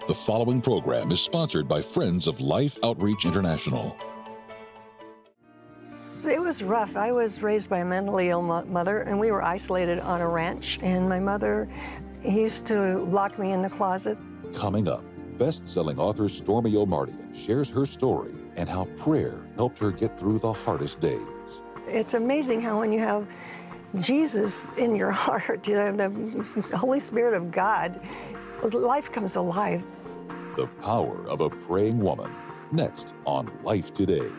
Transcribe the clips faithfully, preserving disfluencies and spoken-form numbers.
The following program is sponsored by Friends of Life Outreach International. It was rough. I was raised by a mentally ill mo- mother, and we were isolated on a ranch. And my mother used to lock me in the closet. Coming up, best-selling author Stormie Omartian shares her story and how prayer helped her get through the hardest days. It's amazing how when you have Jesus in your heart, you know, the Holy Spirit of God, life comes alive. The power of a praying woman. Next on Life Today.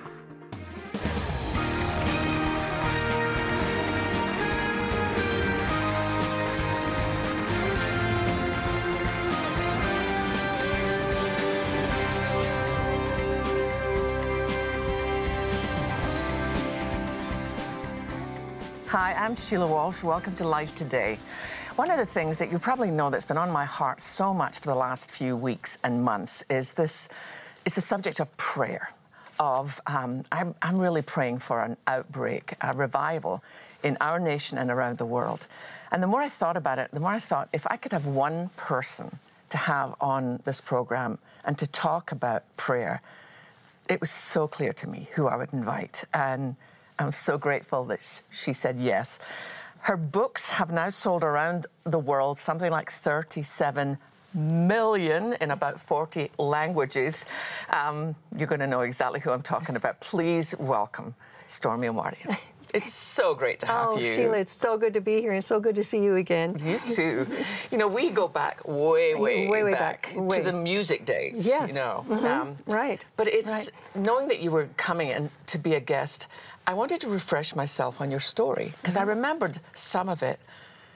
Hi, I'm Sheila Walsh. Welcome to Life Today. One of the things that you probably know that's been on my heart so much for the last few weeks and months is this, is the subject of prayer. Of um, I'm, I'm really praying for an outbreak, a revival in our nation and around the world. And the more I thought about it, the more I thought if I could have one person to have on this program and to talk about prayer, it was so clear to me who I would invite. And I'm so grateful that she said yes. Her books have now sold around the world something like thirty-seven million in about forty languages. Um, you're going to know exactly who I'm talking about. Please welcome Stormie Omartian. It's so great to have oh, you. Oh, Sheila, it's so good to be here and so good to see you again. You too. You know, we go back way, way, way, way back, back way. to the music days. Yes. You know, mm-hmm. um, right. But it's right. knowing that you were coming in to be a guest. I wanted to refresh myself on your story because mm-hmm. I remembered some of it.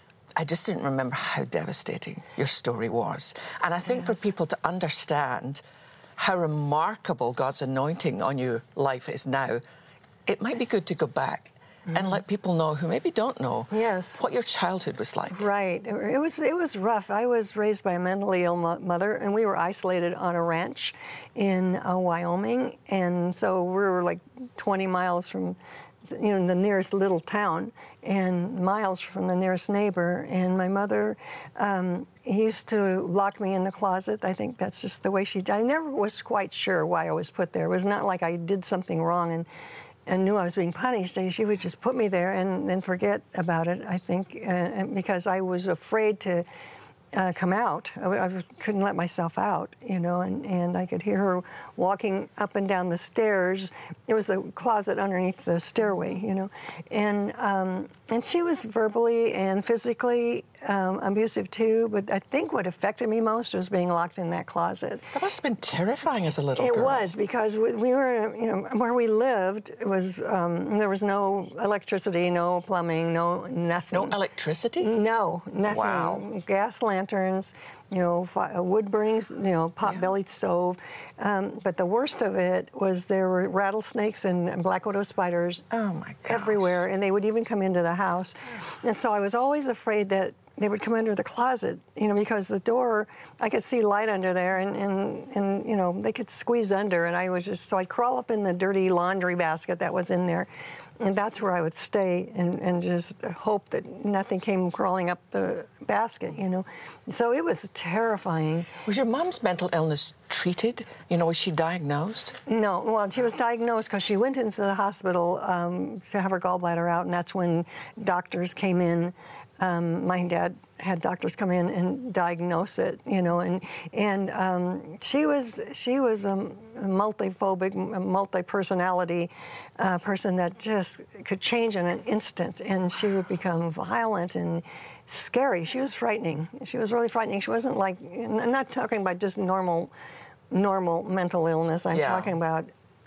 I just didn't remember how devastating your story was. And I think yes. for people to understand how remarkable God's anointing on your life is now, it might be good to go back mm-hmm. and let people know who maybe don't know yes. what your childhood was like. Right. It was it was rough. I was raised by a mentally ill mo- mother, and we were isolated on a ranch in uh, Wyoming. And so we were like twenty miles from, you know, the nearest little town and miles from the nearest neighbor. And my mother um, used to lock me in the closet. I think that's just the way she did. I never was quite sure why I was put there. It was not like I did something wrong and and knew I was being punished. And she would just put me there and then forget about it, I think, uh, because I was afraid to Uh, come out. I, I was, couldn't let myself out, you know, and, and I could hear her walking up and down the stairs. It was a closet underneath the stairway, you know, and um, and she was verbally and physically um, abusive too, but I think what affected me most was being locked in that closet. That must have been terrifying as a little it girl. It was, because we, we were, you know, where we lived, it was, um, there was no electricity, no plumbing, no nothing. No electricity? No, nothing. Wow. Gas lanterns, you know, fi- wood burnings, you know, pot-bellied yeah. stove. Um, but the worst of it was there were rattlesnakes and black widow spiders oh my gosh. everywhere, and they would even come into the house. And so I was always afraid that they would come under the closet, you know, because the door, I could see light under there, and, and, and you know, they could squeeze under, and I was just, so I'd crawl up in the dirty laundry basket that was in there, and that's where I would stay and, and just hope that nothing came crawling up the basket, you know. So it was terrifying. Was your mom's mental illness treated? You know, was she diagnosed? No. Well, she was diagnosed because she went into the hospital um, to have her gallbladder out, and that's when doctors came in. Um, my dad had doctors come in and diagnose it, you know, and and um, she was she was a multiphobic, multi-personality uh, person that just could change in an instant, and she would become violent and scary. She was frightening. She was really frightening. She wasn't like, I'm not talking about just normal, normal mental illness. I'm yeah. talking about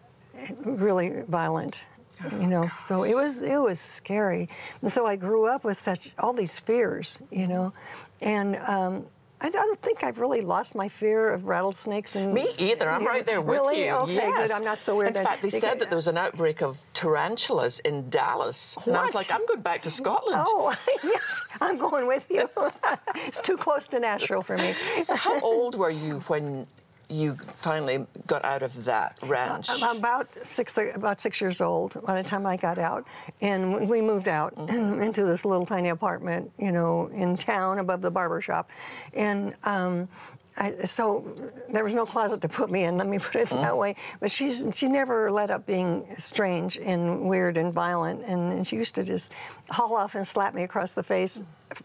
really violent. You know, Gosh. so it was it was scary, and so I grew up with such all these fears, you know, and um, I don't think I've really lost my fear of rattlesnakes. And me either. I'm right there with really? you. Okay, yes. good. I'm not so weird. In that fact, they they said could, that there was an outbreak of tarantulas in Dallas, what? and I was like, I'm going back to Scotland. Oh, yes, I'm going with you. It's too close to Nashville for me. So, how old were you when you finally got out of that ranch? Uh, about six, about six years old by the time I got out, and we moved out mm-hmm. into this little tiny apartment, you know, in town above the barber shop, and um, I, so there was no closet to put me in, let me put it that way. But she's she never let up being strange and weird and violent. And, and she used to just haul off and slap me across the face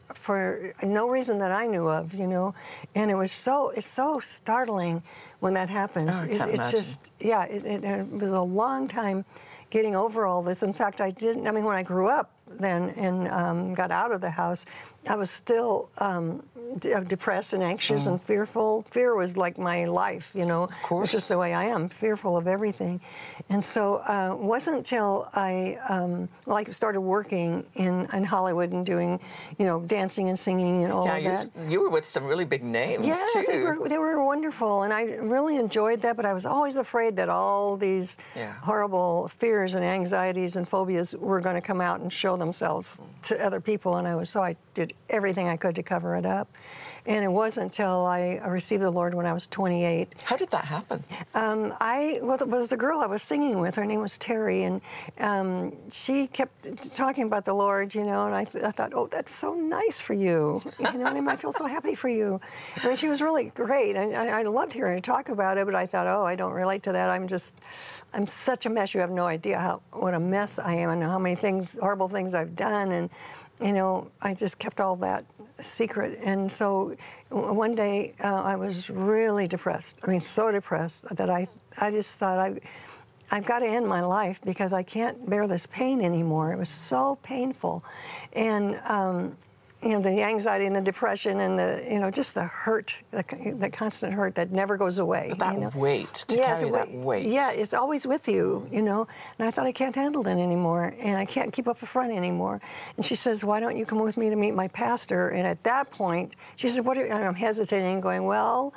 for no reason that I knew of, you know. And it was so, it's so startling when that happens. Oh, I it's can't it's imagine. just, yeah, it, it, it was a long time getting over all this. In fact, I didn't, I mean, when I grew up then and um, got out of the house, I was still um, d- depressed and anxious mm. and fearful. Fear was like my life, you know. Of course. It's just the way I am, fearful of everything. And so uh, it wasn't until I, um, well, I started working in, in Hollywood and doing, you know, dancing and singing and all yeah, of you, that. you were with some really big names, yeah, too. they were, they were wonderful, and I really enjoyed that, but I was always afraid that all these Yeah. horrible fears and anxieties and phobias were going to come out and show themselves to other people, and I was so I did everything I could to cover it up. And it wasn't until I received the Lord when I was twenty-eight. How did that happen? Um, I well, it was the girl I was singing with. Her name was Terry, and um, she kept talking about the Lord, you know. And I, th- I thought, oh, that's so nice for you. You know, what I mean, I feel so happy for you. I mean, she was really great. I, I, I loved hearing her talk about it, but I thought, oh, I don't relate to that. I'm just, I'm such a mess. You have no idea how what a mess I am, and how many things, horrible things I've done, and you know, I just kept all that secret. And so one day uh, I was really depressed. I mean, so depressed that I, I just thought, I, I've got to end my life because I can't bear this pain anymore. It was so painful. And, um, you know, the anxiety and the depression and the, you know, just the hurt, the, the constant hurt that never goes away. But that you know? weight, to yes, carry that weight. Yeah, it's always with you, you know. And I thought, I can't handle that anymore, and I can't keep up a front anymore. And she says, why don't you come with me to meet my pastor? And at that point, she said, what are you, and I'm hesitating, going, well,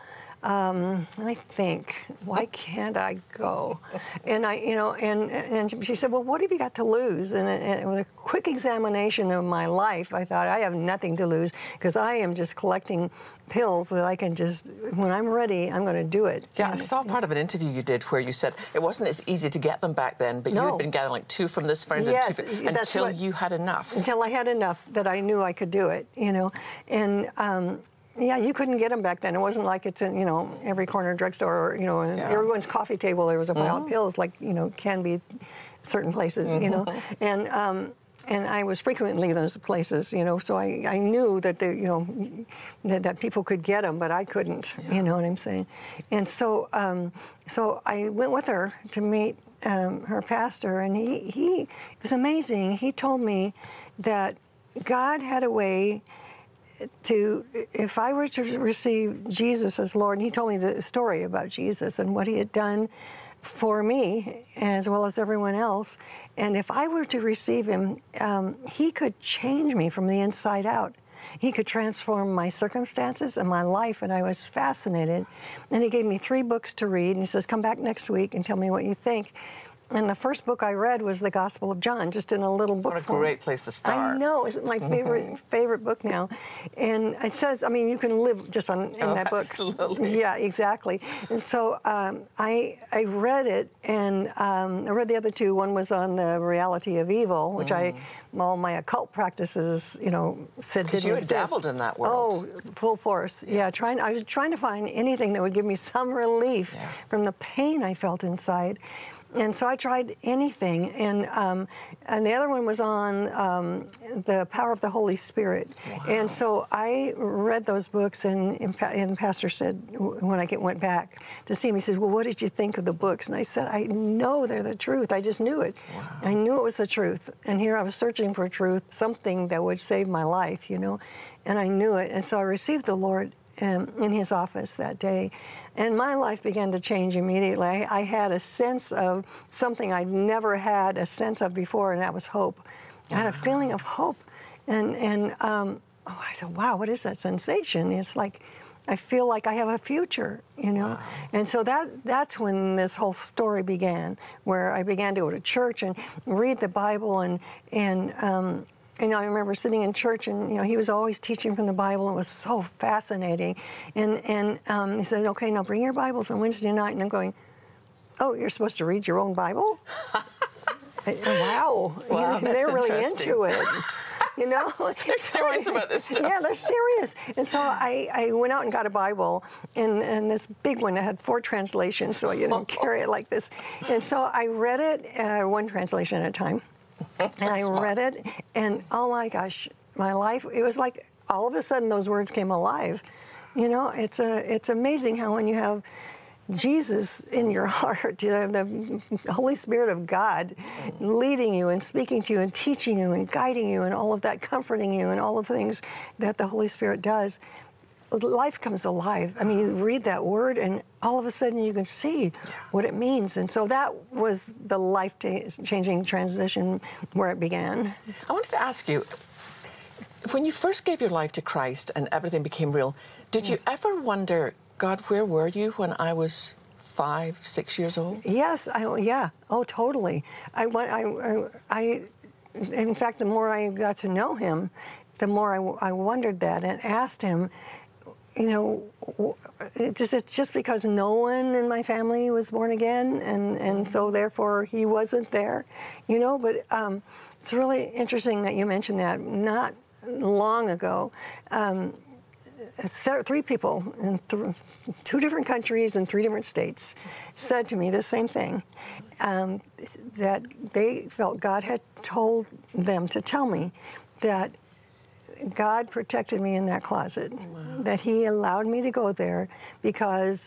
Um, I think, why can't I go? And I, you know, and and she said, well, what have you got to lose? And, and with a quick examination of my life, I thought, I have nothing to lose because I am just collecting pills that I can just, when I'm ready, I'm going to do it. Yeah, and, I saw part of an interview you did where you said it wasn't as easy to get them back then, but No. you had been getting like two from this friend Yes, and two that's until what- you had enough. Until I had enough that I knew I could do it, you know. And, um, yeah, you couldn't get them back then. It wasn't like it's in, you know, every corner drugstore or, you know, Yeah. everyone's coffee table there was a pile of pills, like, you know, can be certain places, mm-hmm. you know. And um, and I was frequently in those places, you know, so I, I knew that, they, you know, that, that people could get them, but I couldn't, yeah. you know what I'm saying. And so, um, so I went with her to meet um, her pastor, and he, he, it was amazing. He told me that God had a way to, if I were to receive Jesus as Lord, and he told me the story about Jesus and what he had done for me as well as everyone else, and if I were to receive him, um, he could change me from the inside out. He could transform my circumstances and my life, and I was fascinated. And he gave me three books to read, and he says, come back next week and tell me what you think. And the first book I read was the Gospel of John, just in a little book What a form. great place to start. I know, it's my favorite favorite book now. And it says, I mean, you can live just on in Oh, that book. absolutely. Yeah, exactly. And so um, I I read it, and um, I read the other two. One was on the reality of evil, which mm. I, all my occult practices, you know, said didn't you had exist. dabbled in that world. Oh, full force. Yeah, trying. I was trying to find anything that would give me some relief Yeah. from the pain I felt inside. And so I tried anything, and um, and the other one was on um, the power of the Holy Spirit. Wow. And so I read those books, and, and the pastor said, when I get, went back to see him, he said, well, what did you think of the books? And I said, I know they're the truth. I just knew it. Wow. I knew it was the truth. And here I was searching for truth, something that would save my life, you know, and I knew it. And so I received the Lord um, in his office that day. And my life began to change immediately. I, I had a sense of something I'd never had a sense of before, and that was hope. I had a feeling of hope. And, and um, oh, I thought, wow, what is that sensation? It's like I feel like I have a future, you know? Wow. And so that that's when this whole story began, where I began to go to church and read the Bible, and, and um, And I remember sitting in church, and you know, he was always teaching from the Bible. It was so fascinating. And and um, he said, "Okay, now bring your Bibles on Wednesday night." And I'm going, "Oh, you're supposed to read your own Bible?" I, wow, Wow, you know, they're really interesting. into it. you know. They're serious about this stuff. Yeah, they're serious. And so I, I went out and got a Bible, and, and this big one that had four translations, so you don't carry it like this. And so I read it, uh, one translation at a time. And I read it, and oh my gosh, my life, it was like all of a sudden those words came alive. You know, it's a, it's amazing how when you have Jesus in your heart, you know, the Holy Spirit of God leading you and speaking to you and teaching you and guiding you and all of that, comforting you and all of the things that the Holy Spirit does, life comes alive. I mean, you read that word and all of a sudden you can see what it means. And so that was the life-changing transition where it began. I wanted to ask you, when you first gave your life to Christ and everything became real, did you ever wonder, God, where were you when I was five, six years old? Yes, I, yeah, oh, totally. I, I, I, in fact, the more I got to know him, the more I, I wondered that and asked him, you know, is it just because no one in my family was born again, and, and so therefore he wasn't there, you know? But um, it's really interesting that you mentioned that. Not long ago, um, three people in th- two different countries and three different states said to me the same thing, um, that they felt God had told them to tell me that God protected me in that closet, wow. that he allowed me to go there because,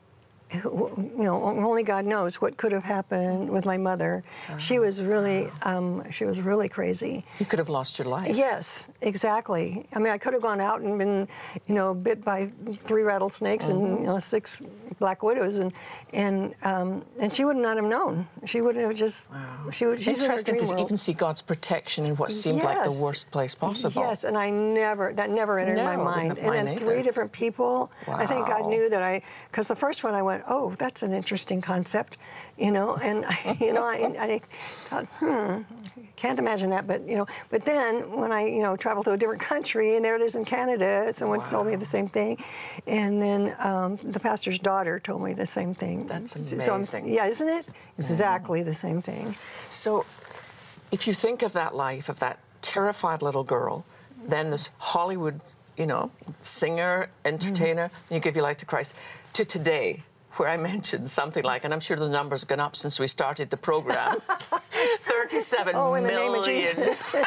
you know, only God knows what could have happened with my mother. Uh-huh. She was really, um, she was really crazy. You could have lost your life. Yes, exactly. I mean, I could have gone out and been, you know, bit by three rattlesnakes mm-hmm. and, you know, six black widows, and and um, and she would not have known. She would have just. Wow. She would. She's interesting to world. even see God's protection in what seemed yes. like the worst place possible. Yes, and I never, that never entered no, my mind. And then either. three different people. Wow. I think God knew that I, because the first one I went, oh, that's an interesting concept, you know, and you know, I, I thought, hmm, can't imagine that, but you know, but then when I, you know, traveled to a different country, and there it is in Canada, someone wow. told me the same thing, and then um, the pastor's daughter told me the same thing. That's amazing. So yeah, isn't it? Exactly mm. the same thing. So, if you think of that life of that terrified little girl, then this Hollywood, you know, singer, entertainer, mm. and you give your life to Christ, to today, where I mentioned something like, and I'm sure the number's gone up since we started the program, thirty-seven oh, in million. The name of Jesus.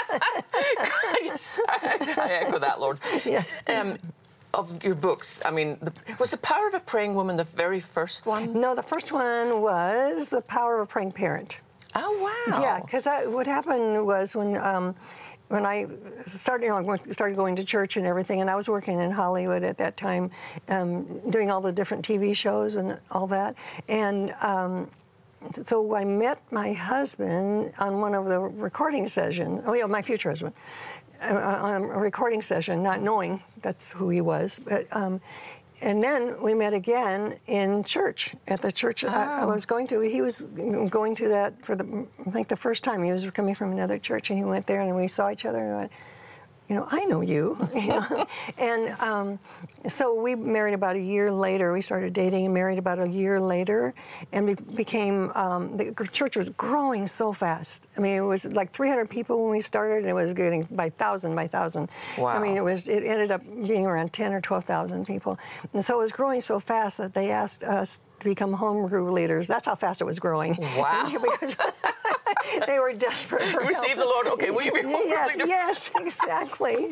Yes, I echo that, Lord. Yes. Um, of your books, I mean, the, was The Power of a Praying Woman the very first one? No, the first one was The Power of a Praying Parent. Oh, wow. Yeah, because what happened was when um, when I started, you know, started going to church and everything, and I was working in Hollywood at that time, um, doing all the different T V shows and all that, and um, so I met my husband on one of the recording sessions. Oh, yeah, my future husband. Uh, on a recording session, not knowing that's who he was. But um, and then we met again in church, at the church oh. I, I was going to. He was going to that for the, I think the first time. He was coming from another church, and he went there, and we saw each other, and I went, you know, I know you. you know? And um, so we married about a year later. We started dating and married about a year later, and we became, um, the church was growing so fast. I mean, it was like three hundred people when we started, and it was getting by thousand by thousand. Wow. I mean, it was, it ended up being around ten or twelve thousand people. And so it was growing so fast that they asked us to become home group leaders. That's how fast it was growing. Wow. Because they were desperate for help. Receive the Lord. Okay, will you be home yes, group leader? Yes, exactly.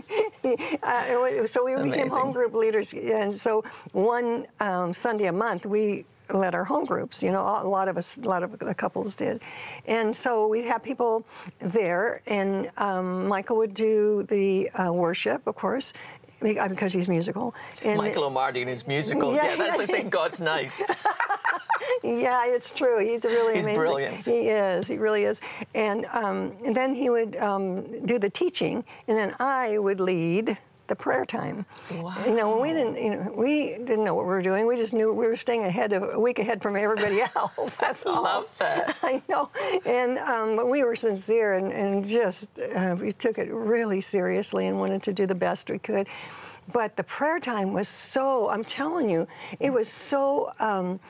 uh, so we Amazing. became home group leaders, and so one um, Sunday a month we led our home groups. You know, a lot of us, a lot of the couples did, and so we'd have people there, and um, Michael would do the uh, worship, of course, because he's musical. And Michael O'Marty and his musical. Yeah, yeah that's like saying God's nice. Yeah, it's true. He's really He's amazing. brilliant. He is. He really is. And, um, and then he would um, do the teaching, and then I would lead the prayer time. Wow. You know, when we didn't, you know, we didn't know what we were doing. We just knew we were staying ahead of a week ahead from everybody else. That's I all. love that. I know. And um, but we were sincere and, and just uh, we took it really seriously and wanted to do the best we could. But the prayer time was so, I'm telling you, it was so um,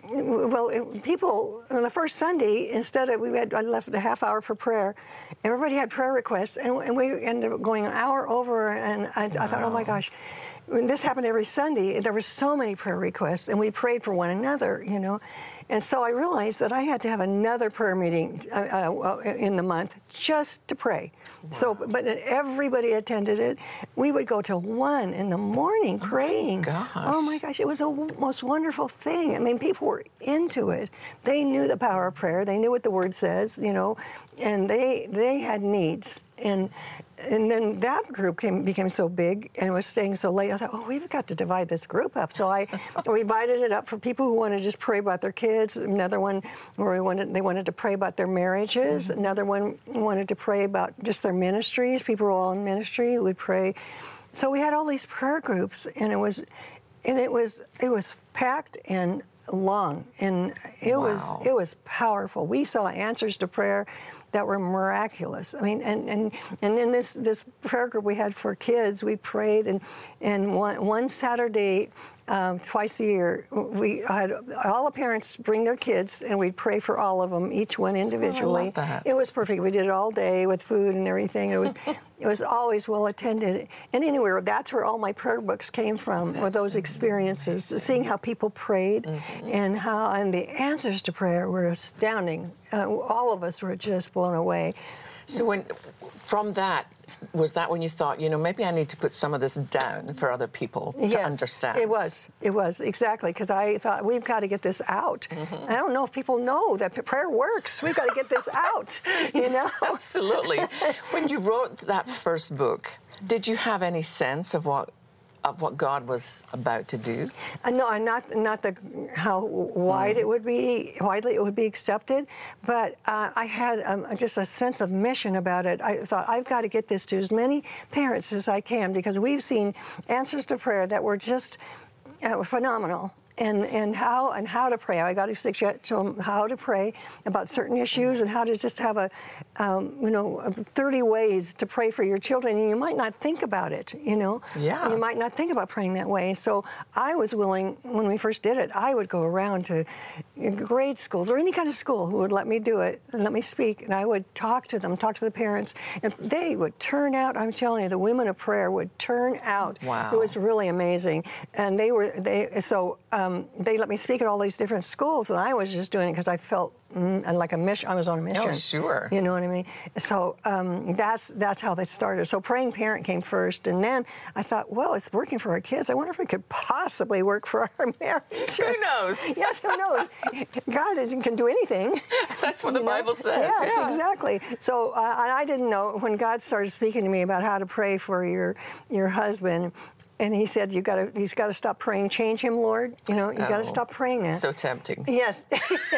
well, it, people on the first Sunday, instead of we had I left a half hour for prayer, everybody had prayer requests, and, and we ended up going an hour over. And I, wow. I thought, oh my gosh. When this happened every Sunday, there were so many prayer requests, and we prayed for one another, you know. And so I realized that I had to have another prayer meeting uh, uh, in the month just to pray. Wow. So, but everybody attended it. We would go till one in the morning praying. Oh my gosh. Oh my gosh, it was a w- most wonderful thing. I mean, people were into it. They knew the power of prayer. They knew what the Word says, you know, and they they had needs. And and then that group came, became so big and was staying so late. I thought, oh, we've got to divide this group up. So I we divided it up for people who wanted to just pray about their kids. Another one where we wanted they wanted to pray about their marriages. Mm-hmm. Another one wanted to pray about just their ministries. People who were all in ministry would pray. So we had all these prayer groups, and it was and it was it was packed and long, and it wow. was it was powerful. We saw answers to prayer that were miraculous. I mean, and and and in this this prayer group we had for kids, we prayed, and and one one Saturday, um, twice a year, we had all the parents bring their kids, and we'd pray for all of them, each one individually. Oh, I love that. It was perfect. We did it all day with food and everything. It was it was always well attended. And anywhere, that's where all my prayer books came from, were those experiences, seeing how people prayed, mm-hmm. and how and the answers to prayer were astounding. Uh, all of us were just blown away. So when, from that, was that when you thought, you know, maybe I need to put some of this down for other people to yes, understand? It was. It was, exactly, because I thought, we've got to get this out. Mm-hmm. I don't know if people know that prayer works. We've got to get this out, you know? Absolutely. When you wrote that first book, did you have any sense of what of what God was about to do? Uh, no, not not the how wide mm. it would be, widely it would be accepted, but uh, I had um, just a sense of mission about it. I thought, I've got to get this to as many parents as I can, because we've seen answers to prayer that were just uh, phenomenal. And and how and how to pray. I got to suggest to them how to pray about certain issues, and how to just have a, um, you know, thirty ways to pray for your children. And you might not think about it, you know. Yeah. You might not think about praying that way. So I was willing, when we first did it, I would go around to grade schools or any kind of school who would let me do it and let me speak, and I would talk to them, talk to the parents, and they would turn out. I'm telling you, the women of prayer would turn out. Wow. It was really amazing, and they were they so. Um, Um, they let me speak at all these different schools, and I was just doing it because I felt mm, like a mission. I was on a mission. Oh, sure. You know what I mean? So um, that's that's how they started. So Praying Parent came first, and then I thought, well, it's working for our kids. I wonder if it could possibly work for our marriage. Who knows? Yes, who knows? God is, can do anything. That's what the you know? Bible says. Yes, yeah. exactly. So uh, I didn't know when God started speaking to me about how to pray for your your husband. And he said, "You got to. He's got to stop praying. Change him, Lord. You know, you oh, got to stop praying that." So tempting. Yes,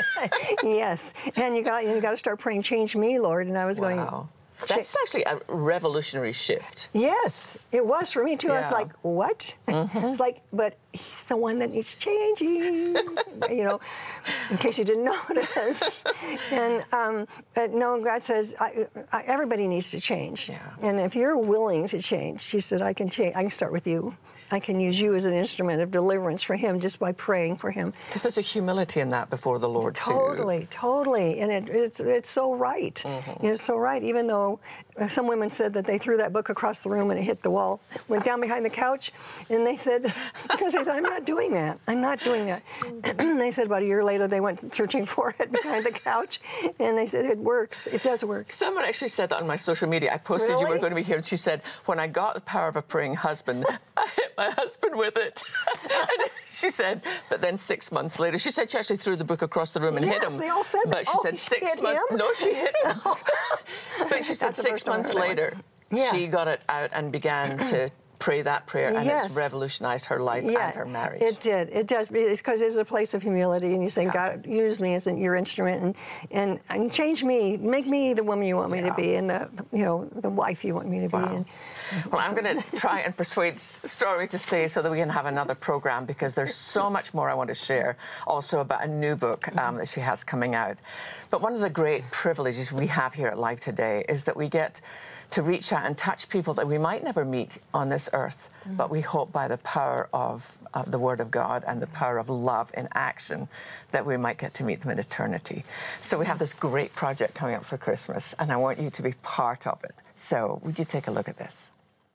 yes. And you got you got to start praying. Change me, Lord. And I was wow. going. That's actually a revolutionary shift. Yes, it was for me too. Yeah. I was like, "What?" Mm-hmm. It's like, but he's the one that needs changing. You know, in case you didn't notice. And um, but no, God says I, I, everybody needs to change. Yeah. And if you're willing to change, she said, "I can change. I can start with you. I can use you as an instrument of deliverance for him just by praying for him." Because there's a humility in that before the Lord, totally, too. Totally, totally. And it, it's it's so right. Mm-hmm. It's so right. Even though some women said that they threw that book across the room and it hit the wall, went down behind the couch, and they said, because they said, "I'm not doing that. I'm not doing that." And they said about a year later they went searching for it behind the couch, and they said, "It works. It does work." Someone actually said that on my social media. I posted Really? You were going to be here, and she said, "When I got the power of a praying husband, I hit my husband with it." And she said, but then six months later, she said she actually threw the book across the room and yes, hit him. They all said that. But she oh, said six hit months. him? No, she hit him. But she said That's six months later, yeah. she got it out and began to pray that prayer, and yes. it's revolutionized her life yeah, and her marriage. It did. It does. It's because it's a place of humility, and you say, yeah. "God, use me as your instrument, and, and and change me, make me the woman you want me yeah. to be, and the you know the wife you want me to be." Wow. And, well, I'm going to try and persuade Story to stay so that we can have another program, because there's so much more I want to share also about a new book um, that she has coming out. But one of the great privileges we have here at Life Today is that we get to reach out and touch people that we might never meet on this earth, mm-hmm. but we hope by the power of of the Word of God and the power of love in action, that we might get to meet them in eternity. So we have this great project coming up for Christmas, and I want you to be part of it. So would you take a look at this?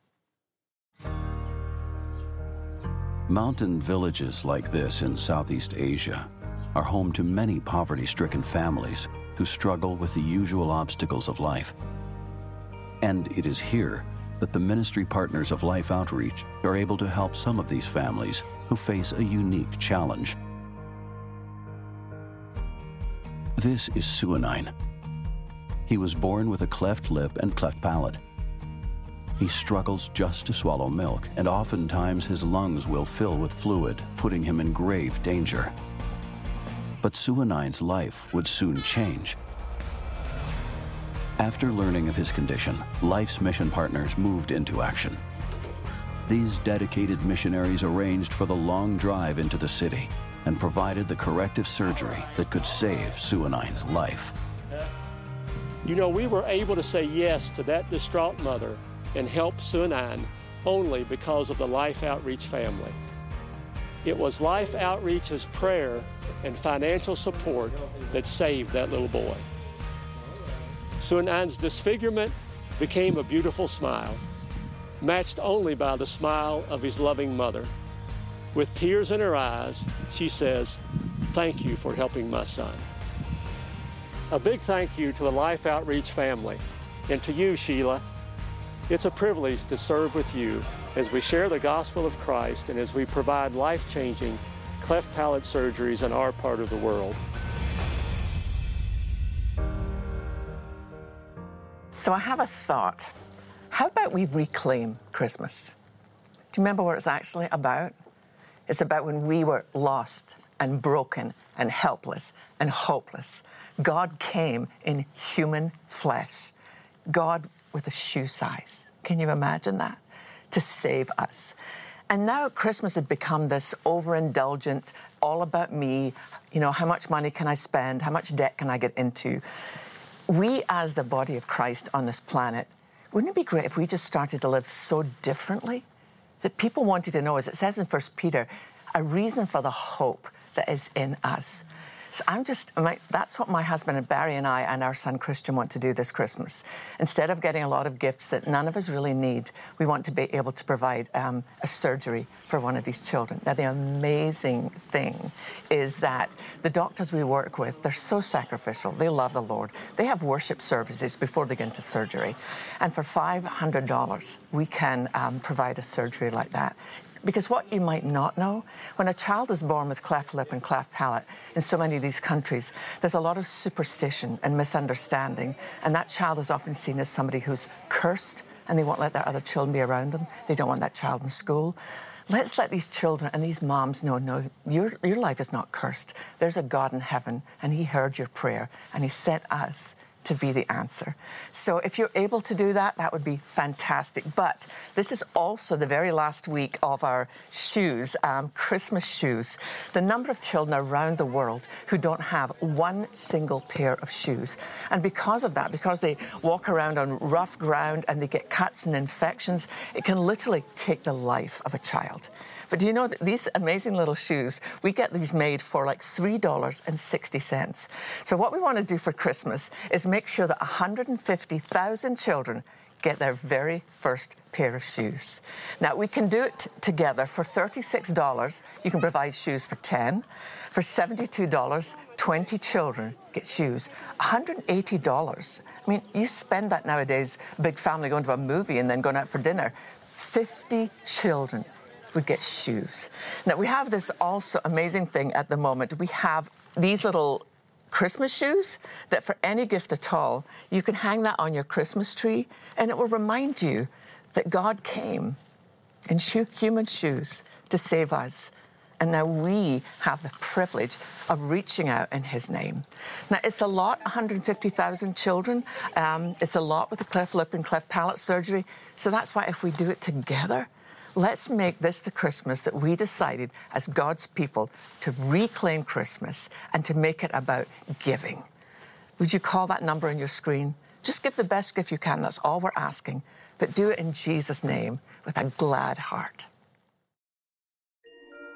Mountain villages like this in Southeast Asia are home to many poverty-stricken families who struggle with the usual obstacles of life. And it is here that the ministry partners of Life Outreach are able to help some of these families who face a unique challenge. This is Suanine. He was born with a cleft lip and cleft palate. He struggles just to swallow milk, and oftentimes his lungs will fill with fluid, putting him in grave danger. But Suanine's life would soon change. After learning of his condition, Life's mission partners moved into action. These dedicated missionaries arranged for the long drive into the city and provided the corrective surgery that could save Suanine's life. You know, we were able to say yes to that distraught mother and help Suanine only because of the Life Outreach family. It was Life Outreach's prayer and financial support that saved that little boy. Suanine's disfigurement became a beautiful smile, matched only by the smile of his loving mother. With tears in her eyes, she says, "Thank you for helping my son." A big thank you to the Life Outreach family, and to you, Sheila. It's a privilege to serve with you as we share the gospel of Christ and as we provide life-changing cleft palate surgeries in our part of the world. So I have a thought. How about we reclaim Christmas? Do you remember what it's actually about? It's about when we were lost and broken and helpless and hopeless. God came in human flesh. God with a shoe size. Can you imagine that? To save us. And now Christmas had become this overindulgent, all about me, you know, how much money can I spend? How much debt can I get into? We, as the body of Christ on this planet, wouldn't it be great if we just started to live so differently that people wanted to know, as it says in First Peter, a reason for the hope that is in us. So I'm just, my, that's what my husband and Barry and I and our son Christian want to do this Christmas. Instead of getting a lot of gifts that none of us really need, we want to be able to provide um, a surgery for one of these children. Now, the amazing thing is that the doctors we work with, they're so sacrificial. They love the Lord. They have worship services before they get into surgery. And for five hundred dollars, we can um, provide a surgery like that. Because what you might not know, when a child is born with cleft lip and cleft palate in so many of these countries, there's a lot of superstition and misunderstanding, and that child is often seen as somebody who's cursed, and they won't let their other children be around them. They don't want that child in school. Let's let these children and these moms know, no, your, your life is not cursed. There's a God in heaven, and he heard your prayer, and he sent us to be the answer. So if you're able to do that, that would be fantastic. But this is also the very last week of our shoes, um, Christmas shoes. The number of children around the world who don't have one single pair of shoes. And because of that, because they walk around on rough ground and they get cuts and infections, it can literally take the life of a child. But do you know that these amazing little shoes, we get these made for like three dollars and sixty cents. So what we want to do for Christmas is make sure that one hundred fifty thousand children get their very first pair of shoes. Now, we can do it together. For thirty-six dollars, you can provide shoes for ten. For seventy-two dollars, twenty children get shoes. one hundred eighty dollars. I mean, you spend that nowadays, a big family going to a movie and then going out for dinner. fifty children would get shoes. Now, we have this also amazing thing at the moment. We have these little Christmas shoes that for any gift at all, you can hang that on your Christmas tree, and it will remind you that God came in shoe, human shoes to save us. And now we have the privilege of reaching out in his name. Now, it's a lot, one hundred fifty thousand children. Um, it's a lot with the cleft lip and cleft palate surgery. So that's why if we do it together, let's make this the Christmas that we decided as God's people to reclaim Christmas and to make it about giving. Would you call that number on your screen? Just give the best gift you can. That's all we're asking. But do it in Jesus' name with a glad heart.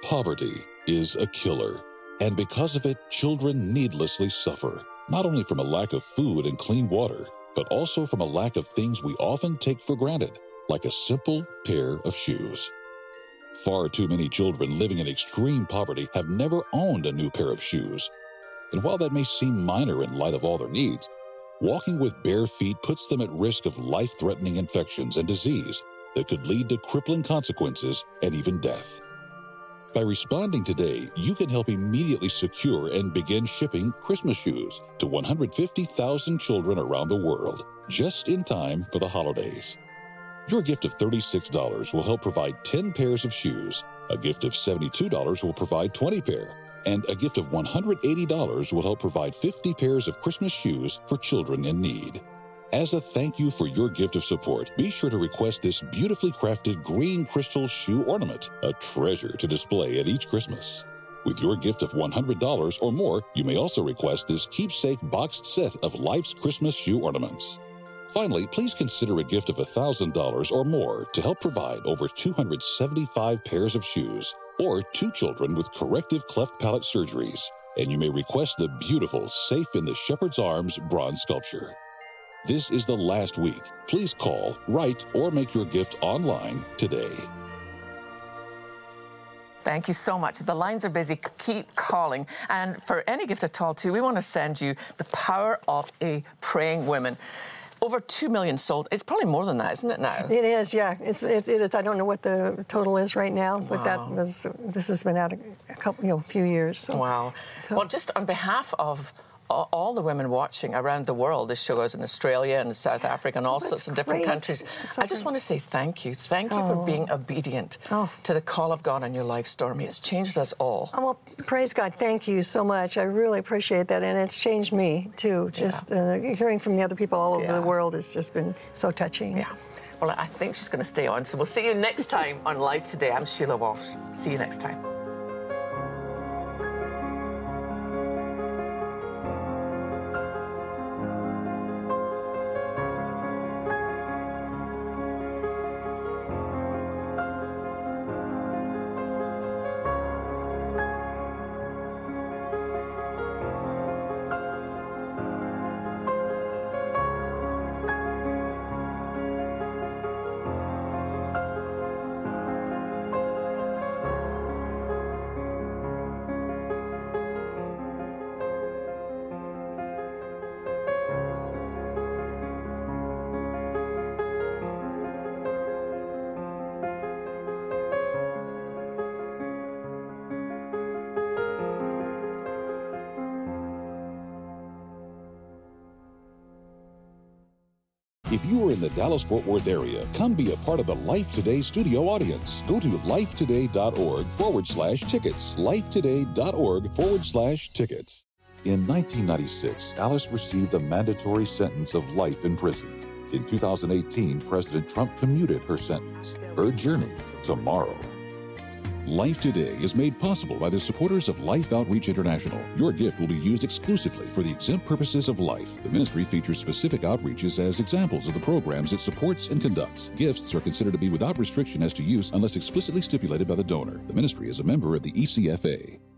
Poverty is a killer, and because of it, children needlessly suffer, not only from a lack of food and clean water, but also from a lack of things we often take for granted, like a simple pair of shoes. Far too many children living in extreme poverty have never owned a new pair of shoes. And while that may seem minor in light of all their needs, walking with bare feet puts them at risk of life-threatening infections and disease that could lead to crippling consequences and even death. By responding today, you can help immediately secure and begin shipping Christmas shoes to one hundred fifty thousand children around the world, just in time for the holidays. Your gift of thirty-six dollars will help provide ten pairs of shoes, a gift of seventy-two dollars will provide twenty pair, and a gift of one hundred eighty dollars will help provide fifty pairs of Christmas shoes for children in need. As a thank you for your gift of support, be sure to request this beautifully crafted green crystal shoe ornament, a treasure to display at each Christmas. With your gift of one hundred dollars or more, you may also request this keepsake boxed set of Life's Christmas shoe ornaments. Finally, please consider a gift of one thousand dollars or more to help provide over two hundred seventy-five pairs of shoes, or two children with corrective cleft palate surgeries, and you may request the beautiful Safe in the Shepherd's Arms bronze sculpture. This is the last week. Please call, write, or make your gift online today. Thank you so much. The lines are busy. Keep calling. And for any gift at all, too, we want to send you The Power of a Praying Woman. Over two million sold. It's probably more than that, isn't it now? It is, yeah. It's it, it is. I don't know what the total is right now, but Wow. that was this has been out a, a couple, you know, few years. So. Wow. So- Well, just on behalf of a- all the women watching around the world, this show goes in Australia and South Africa and all That's sorts of different great. countries. So I just great. want to say thank you. Thank you Oh. for being obedient Oh. to the call of God on your life, Stormy. It's changed us all. Oh, well, praise God. Thank you so much. I really appreciate that. And it's changed me, too. Just uh, hearing from the other people all over Yeah. the world has just been so touching. Yeah. Well, I think she's going to stay on. So we'll see you next time on Life Today. I'm Sheila Walsh. See you next time. If you are in the Dallas-Fort Worth area, come be a part of the Life Today studio audience. Go to lifetoday.org forward slash tickets. lifetoday.org forward slash tickets. In nineteen ninety-six, Alice received a mandatory sentence of life in prison. In two thousand eighteen, President Trump commuted her sentence. Her journey tomorrow. Life Today is made possible by the supporters of Life Outreach International. Your gift will be used exclusively for the exempt purposes of life. The ministry features specific outreaches as examples of the programs it supports and conducts. Gifts are considered to be without restriction as to use unless explicitly stipulated by the donor. The ministry is a member of the E C F A.